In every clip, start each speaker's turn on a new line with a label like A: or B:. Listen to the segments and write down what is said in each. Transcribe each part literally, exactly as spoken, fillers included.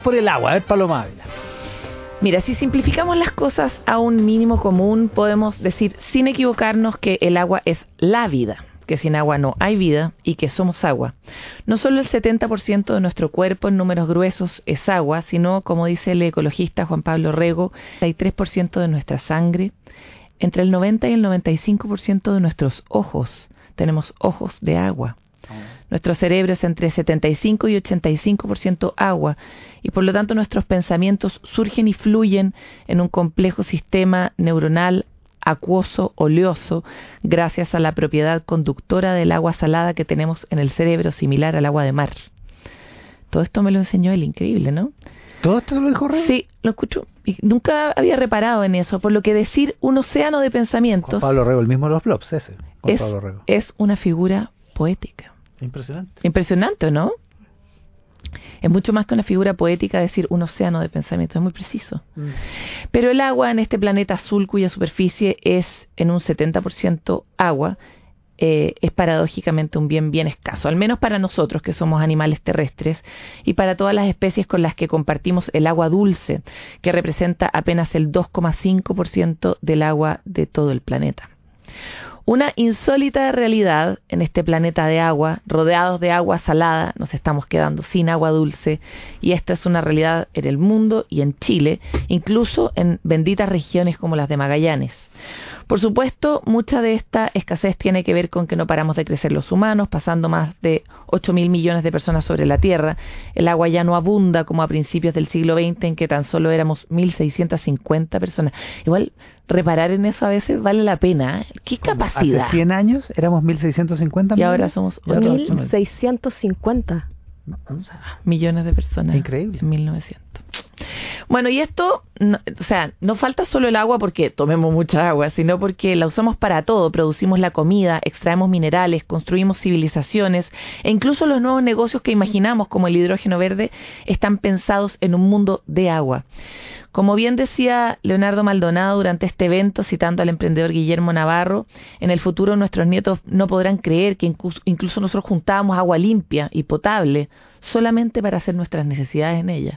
A: Por el agua, a ver, Paloma Ávila.
B: Mira, si simplificamos las cosas a un mínimo común, podemos decir sin equivocarnos que el agua es la vida, que sin agua no hay vida y que somos agua. No solo el setenta por ciento de nuestro cuerpo en números gruesos es agua, sino, como dice el ecologista Juan Pablo Rego, el treinta y tres por ciento de nuestra sangre, entre el noventa y el noventa y cinco por ciento de nuestros ojos, tenemos ojos de agua. Nuestro cerebro es entre setenta y cinco y ochenta y cinco por ciento agua y por lo tanto nuestros pensamientos surgen y fluyen en un complejo sistema neuronal acuoso oleoso gracias a la propiedad conductora del agua salada que tenemos en el cerebro similar al agua de mar. Todo esto me lo enseñó él, increíble, ¿no?
A: ¿Todo esto lo dijo Rego?
B: Sí, lo escucho. Y nunca había reparado en eso, por lo que decir un océano de pensamientos...
A: Juan Pablo Rego, el mismo de los Blobs, ese. Juan
B: es,
A: Pablo Rego.
B: es una figura poética.
A: Impresionante.
B: Impresionante, ¿no? Es mucho más que una figura poética decir un océano de pensamiento, es muy preciso. Mm. Pero el agua en este planeta azul, cuya superficie es en un setenta por ciento agua, eh, es paradójicamente un bien bien escaso, al menos para nosotros que somos animales terrestres y para todas las especies con las que compartimos el agua dulce, que representa apenas el dos coma cinco por ciento del agua de todo el planeta. Una insólita realidad en este planeta de agua, rodeados de agua salada, nos estamos quedando sin agua dulce y esto es una realidad en el mundo y en Chile, incluso en benditas regiones como las de Magallanes. Por supuesto, mucha de esta escasez tiene que ver con que no paramos de crecer los humanos, pasando más de ocho mil millones de personas sobre la Tierra. El agua ya no abunda como a principios del siglo veinte, en que tan solo éramos mil seiscientas cincuenta personas. Igual, reparar en eso a veces vale la pena. ¿Qué capacidad?
A: Hace cien años éramos mil seiscientos cincuenta
B: y ahora somos
C: mil seiscientos cincuenta
B: o sea, millones de personas.
A: Increíble.
B: En mil novecientos. Bueno, y esto, no, o sea, no falta solo el agua porque tomemos mucha agua, sino porque la usamos para todo. Producimos la comida, extraemos minerales, construimos civilizaciones e incluso los nuevos negocios que imaginamos, como el hidrógeno verde, están pensados en un mundo de agua. Como bien decía Leonardo Maldonado durante este evento, citando al emprendedor Guillermo Navarro, en el futuro nuestros nietos no podrán creer que incluso, incluso nosotros juntábamos agua limpia y potable solamente para hacer nuestras necesidades en ella.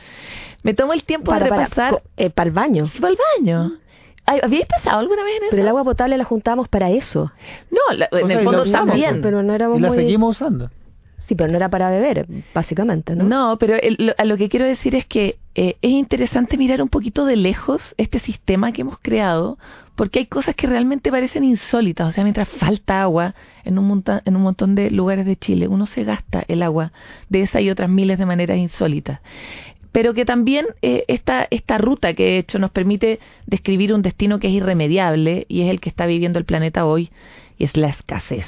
B: Me tomo el tiempo
C: para,
B: de repasar...
C: Para, eh, para el baño.
B: Para el baño. ¿Habíais pensado alguna vez en eso?
C: Pero el agua potable la juntábamos para eso.
B: No, la, en el fondo también.
C: Pero no éramos
A: y la
C: muy...
A: seguimos usando.
C: Sí, pero no era para beber, básicamente, ¿no?
B: No, pero el, lo, a lo que quiero decir es que eh, es interesante mirar un poquito de lejos este sistema que hemos creado, porque hay cosas que realmente parecen insólitas. O sea, mientras falta agua en un, monta, en un montón de lugares de Chile, uno se gasta el agua de esa y otras miles de maneras insólitas. Pero que también eh, esta, esta ruta que he hecho nos permite describir un destino que es irremediable y es el que está viviendo el planeta hoy, y es la escasez.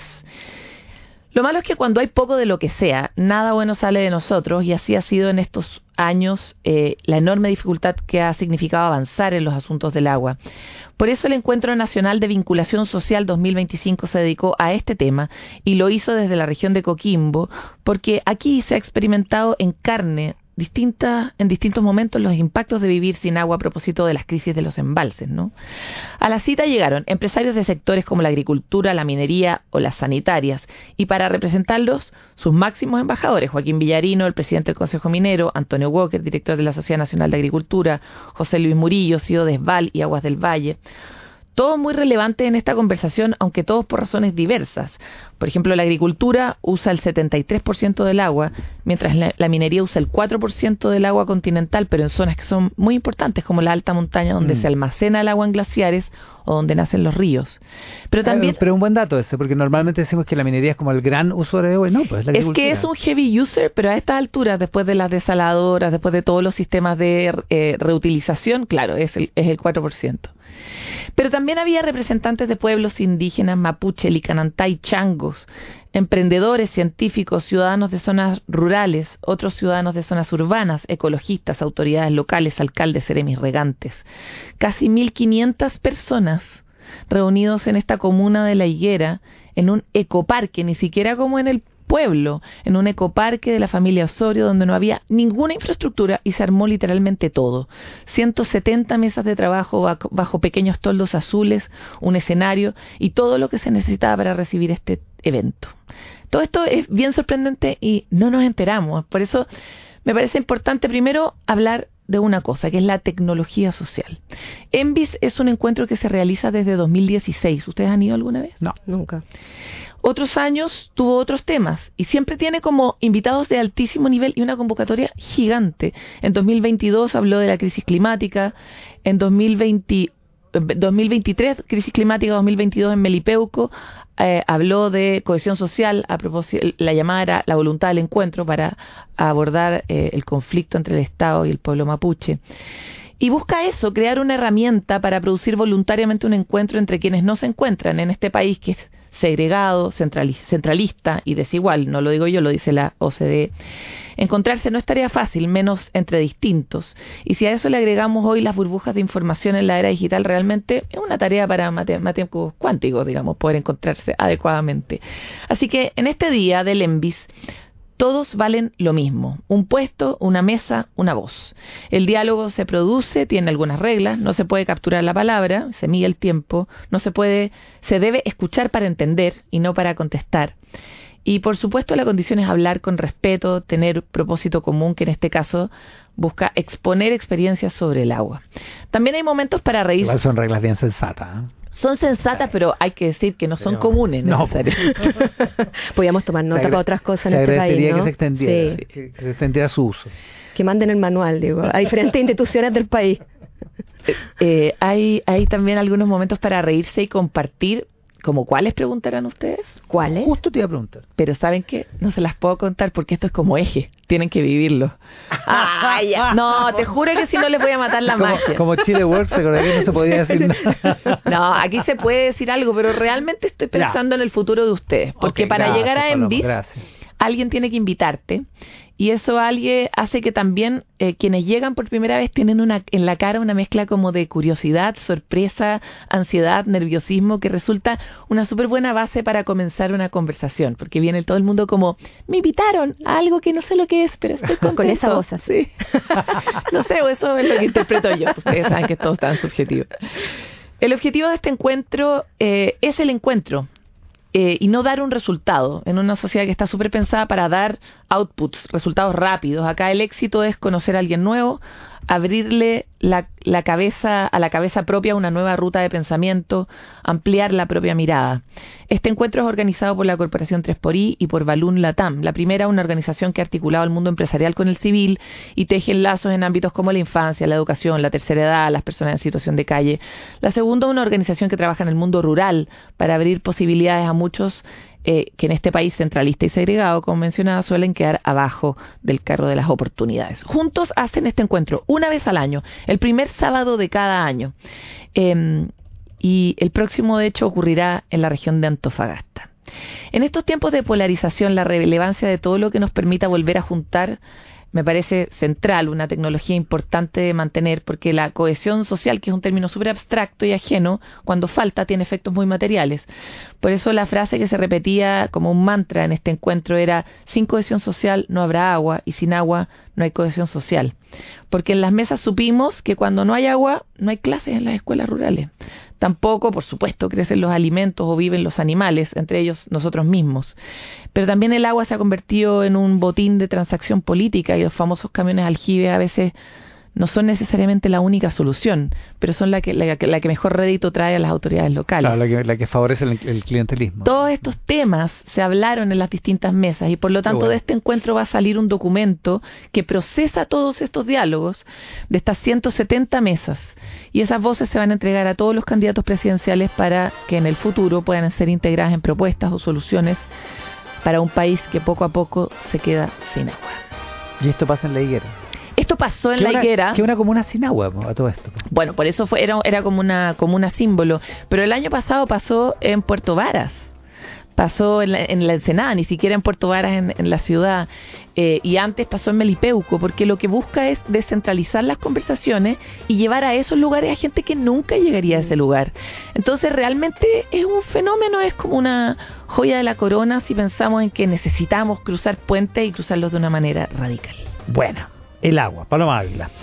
B: Lo malo es que cuando hay poco de lo que sea, nada bueno sale de nosotros, y así ha sido en estos años eh, la enorme dificultad que ha significado avanzar en los asuntos del agua. Por eso el Encuentro Nacional de Vinculación Social dos mil veinticinco se dedicó a este tema y lo hizo desde la región de Coquimbo, porque aquí se ha experimentado en carne distintas, en distintos momentos los impactos de vivir sin agua a propósito de las crisis de los embalses, ¿no? A la cita llegaron empresarios de sectores como la agricultura, la minería o las sanitarias, y para representarlos, sus máximos embajadores, Joaquín Villarino, el presidente del Consejo Minero, Antonio Walker, director de la Sociedad Nacional de Agricultura, José Luis Murillo, C E O de ESVAL y Aguas del Valle. Todos muy relevantes en esta conversación, aunque todos por razones diversas. Por ejemplo, la agricultura usa el setenta y tres por ciento del agua, mientras la, la minería usa el cuatro por ciento del agua continental, pero en zonas que son muy importantes, como la alta montaña, donde mm. se almacena el agua en glaciares o donde nacen los ríos. Pero también...
A: Eh, pero un buen dato ese, porque normalmente decimos que la minería es como el gran usuario de agua, no, pues la agricultura.
B: Es que es un heavy user, pero a estas alturas, después de las desaladoras, después de todos los sistemas de eh, reutilización, claro, es el, es el cuatro por ciento. Pero también había representantes de pueblos indígenas, mapuche, licanantay, changos, emprendedores, científicos, ciudadanos de zonas rurales, otros ciudadanos de zonas urbanas, ecologistas, autoridades locales, alcaldes, seremis, regantes. Casi mil quinientas personas reunidos en esta comuna de La Higuera, en un ecoparque, ni siquiera como en el pueblo, en un ecoparque de la familia Osorio, donde no había ninguna infraestructura y se armó literalmente todo. ciento setenta mesas de trabajo bajo, bajo pequeños toldos azules, un escenario y todo lo que se necesitaba para recibir este evento. Todo esto es bien sorprendente y no nos enteramos. Por eso me parece importante primero hablar de una cosa, que es la tecnología social. Envis es un encuentro que se realiza desde dos mil dieciséis. ¿Ustedes han ido alguna vez?
A: No.
C: Nunca.
B: Otros años tuvo otros temas y siempre tiene como invitados de altísimo nivel y una convocatoria gigante. En dos mil veintidós habló de la crisis climática, en dos mil veinte, dos mil veintitrés, crisis climática dos mil veintidós en Melipeuco, eh, habló de cohesión social, a propósito, la llamada era la voluntad del encuentro para abordar eh, el conflicto entre el Estado y el pueblo mapuche. Y busca eso, crear una herramienta para producir voluntariamente un encuentro entre quienes no se encuentran en este país que es segregado, centralista y desigual, no lo digo yo, lo dice la O C D E. Encontrarse no es tarea fácil, menos entre distintos. Y si a eso le agregamos hoy las burbujas de información en la era digital, realmente es una tarea para matemáticos cuánticos, digamos, poder encontrarse adecuadamente. Así que en este día del Envis, todos valen lo mismo, un puesto, una mesa, una voz. El diálogo se produce, tiene algunas reglas, no se puede capturar la palabra, se mide el tiempo, no se puede, se debe escuchar para entender y no para contestar. Y por supuesto la condición es hablar con respeto, tener propósito común, que en este caso busca exponer experiencias sobre el agua. También hay momentos para reírse.
A: Igual son reglas bien sensatas, ¿eh?
B: Son sensatas, pero hay que decir que no son
A: Pero,
B: comunes
A: no.
B: necesariamente.
C: Podíamos tomar nota
A: Se
C: para otras cosas en
A: se
C: este país,
A: agradecería
C: ¿no?
A: que se extendiera,
C: Sí.
A: que se extendiera su uso.
C: Que manden el manual, digo, a diferentes instituciones del país.
B: Eh, hay, hay también algunos momentos para reírse y compartir, como cuáles preguntarán ustedes.
C: ¿Cuáles?
A: Justo te iba a preguntar.
B: Pero ¿saben qué? No se las puedo contar porque esto es como eje, tienen que vivirlo.
C: Ah, ya.
B: No, te juro que si no les voy a matar la
A: como,
B: magia.
A: como Chile World, se acordó que no se podía decir nada.
B: No, aquí se puede decir algo, pero realmente estoy pensando en el futuro de ustedes. Porque
A: Ok,
B: para
A: gracias,
B: llegar a
A: Paloma,
B: Envis,
A: gracias.
B: alguien tiene que invitarte. Y eso alguien hace que también eh, quienes llegan por primera vez tienen una en la cara una mezcla como de curiosidad, sorpresa, ansiedad, nerviosismo, que resulta una súper buena base para comenzar una conversación. Porque viene todo el mundo como, me invitaron a algo que no sé lo que es, pero estoy contento.
C: Con esa voz así.
B: No sé, o eso es lo que interpreto yo. Ustedes saben que todo es tan subjetivo. El objetivo de este encuentro eh, es el encuentro. Eh, y no dar un resultado en una sociedad que está súper pensada para dar outputs, resultados rápidos. Acá el éxito es conocer a alguien nuevo, abrirle la, la cabeza a la cabeza propia una nueva ruta de pensamiento, ampliar la propia mirada. Este encuentro es organizado por la Corporación tres por I y por Balloon Latam. La primera, una organización que ha articulado el mundo empresarial con el civil y teje lazos en ámbitos como la infancia, la educación, la tercera edad, las personas en situación de calle. La segunda, una organización que trabaja en el mundo rural para abrir posibilidades a muchos Eh, que en este país centralista y segregado, como mencionaba, suelen quedar abajo del carro de las oportunidades. Juntos hacen este encuentro una vez al año, el primer sábado de cada año. Eh, y el próximo, de hecho, ocurrirá en la región de Antofagasta. En estos tiempos de polarización, la relevancia de todo lo que nos permita volver a juntar me parece central, una tecnología importante de mantener, porque la cohesión social, que es un término súper abstracto y ajeno, cuando falta tiene efectos muy materiales. Por eso la frase que se repetía como un mantra en este encuentro era: sin cohesión social no habrá agua, y sin agua no hay cohesión social. Porque en las mesas supimos que cuando no hay agua, no hay clases en las escuelas rurales. Tampoco, por supuesto, crecen los alimentos o viven los animales, entre ellos nosotros mismos. Pero también el agua se ha convertido en un botín de transacción política, y los famosos camiones aljibe a veces no son necesariamente la única solución, pero son la que, la, que- la que mejor rédito trae a las autoridades locales.
A: Claro, la que, la que favorece el, el clientelismo.
B: Todos estos temas se hablaron en las distintas mesas y por lo tanto
A: bueno.
B: de este encuentro va a salir un documento que procesa todos estos diálogos de estas ciento setenta mesas, y esas voces se van a entregar a todos los candidatos presidenciales para que en el futuro puedan ser integradas en propuestas o soluciones para un país que poco a poco se queda sin agua.
A: Y esto pasa en la higuera.
B: Esto pasó en
A: Que
B: la
A: una-
B: higuera.
A: Que una comuna sin agua, po, a todo esto. po.
B: Bueno, por eso fue era, era como una comuna símbolo. Pero el año pasado pasó en Puerto Varas. Pasó en la, en la Ensenada, ni siquiera en Puerto Varas, en, en la ciudad. Eh, y antes pasó en Melipeuco, porque lo que busca es descentralizar las conversaciones y llevar a esos lugares a gente que nunca llegaría a ese lugar. Entonces realmente es un fenómeno, es como una joya de la corona si pensamos en que necesitamos cruzar puentes y cruzarlos de una manera radical.
A: Bueno, el agua, Paloma Ávila.